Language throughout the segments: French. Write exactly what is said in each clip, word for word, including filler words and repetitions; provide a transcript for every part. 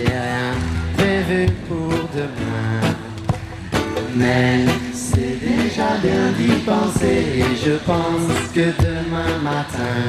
j'ai rien prévu pour demain. Mais c'est déjà bien d'y penser et je pense que demain matin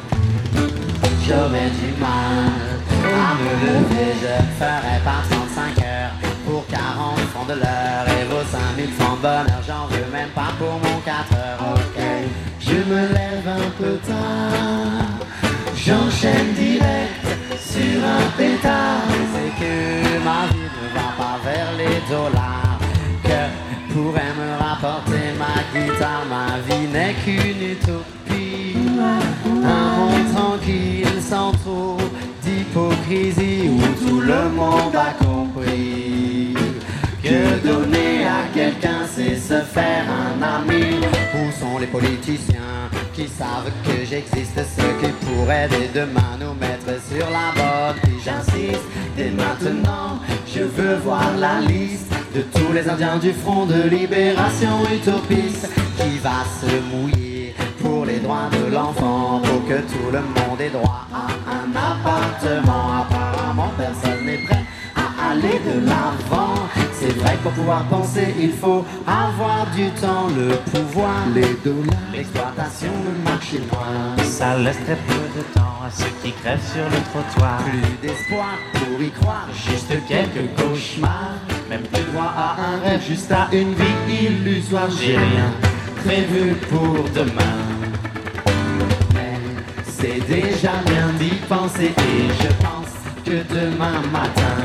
j'aurai du mal à me lever. Je ferai pas trente-cinq heures pour quarante francs de l'heure et vos cinq mille francs de bonheur, j'en veux même pas pour mon quatre heures. Ok, je me lève un peu tard, j'enchaîne direct sur un pétard. C'est que ma vie ne va pas vers les dollars que pourrait me rapporter ma guitare. Ma vie n'est qu'une utopie, un monde tranquille sans trop d'hypocrisie où tout le monde a compris que donner à quelqu'un c'est se faire un ami. Où sont les politiciens qui savent que j'existe, ceux qui pourraient dès demain nous mettre sur la bonne? Puis j'insiste, dès maintenant, je veux voir la liste de tous les Indiens du Front de Libération utopiste qui va se mouiller pour les droits de l'enfant, pour que tout le monde ait droit à un appartement. Apparemment personne n'est prêt à aller de l'avant. C'est vrai que pour pouvoir penser, il faut avoir du temps, le pouvoir, les dollars, l'exploitation, le marché noir. Ça laisse très peu de temps à ceux qui crèvent sur le trottoir. Plus d'espoir pour y croire, juste quelques cauchemars. Même plus droit à un rêve, juste à une vie illusoire. J'ai rien prévu pour demain, mais c'est déjà bien d'y penser et je pense que demain matin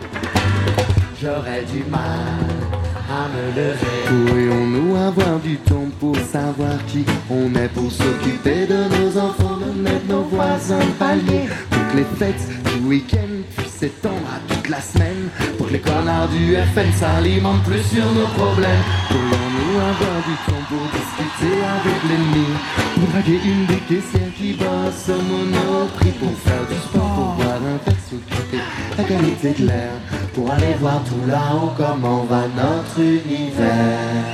j'aurai du mal à me lever. Pourrions-nous avoir du temps pour savoir qui on est, pour s'occuper de nos enfants, de mettre nos voisins de palier, pour que les fêtes du week-end puissent s'étendre à toute la semaine, pour que les connards du F N s'alimentent plus sur nos problèmes. Pourrions-nous avoir du temps pour discuter avec l'ennemi, pour draguer une des caissières qui bosse au Monoprix, pour faire du sport, pour boire un verre, s'occuper la qualité de l'air, pour aller voir tout là-haut comment va notre univers.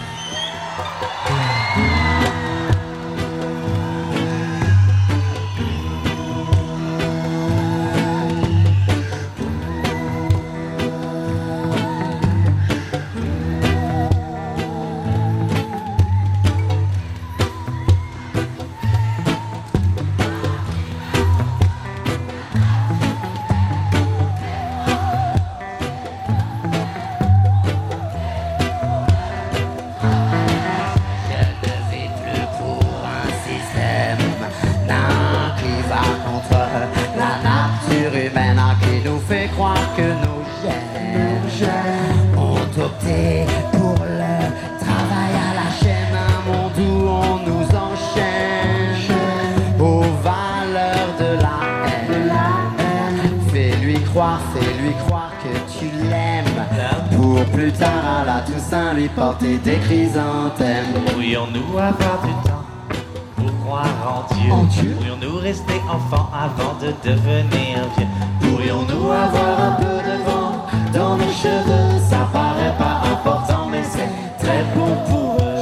Croire que nos gènes ont opté pour le travail à la chaîne, un monde où on nous enchaîne aux valeurs de la haine. Fais-lui croire, fais-lui croire que tu l'aimes, pour plus tard à la Toussaint lui porter des chrysanthèmes. Pourrions-nous avoir du temps pour croire en Dieu? En Dieu? Pourrions-nous rester enfants avant de devenir vieux? Pourrions-nous avoir un peu de vent dans nos cheveux? Ça paraît pas important, mais c'est très bon pour eux.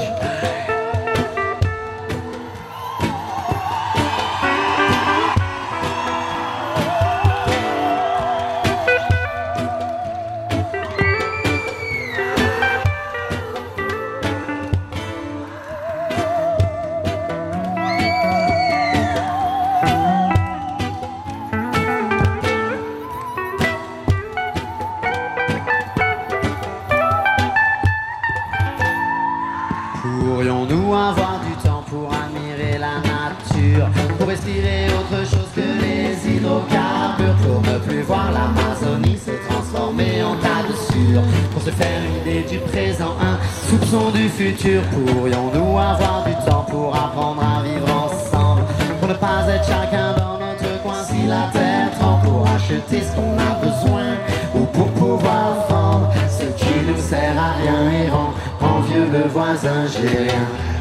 Pourrions-nous avoir du temps pour admirer la nature, pour respirer autre chose que les hydrocarbures, pour ne plus voir l'Amazonie se transformer en tas de sueur, pour se faire une idée du présent, un soupçon du futur? Pourrions-nous avoir du temps pour apprendre à vivre ensemble, pour ne pas être chacun dans notre coin si la terre tremble, pour acheter ce qu'on a besoin ou pour pouvoir vendre ce qui nous sert à rien et rend envieux le voisin? J'ai rien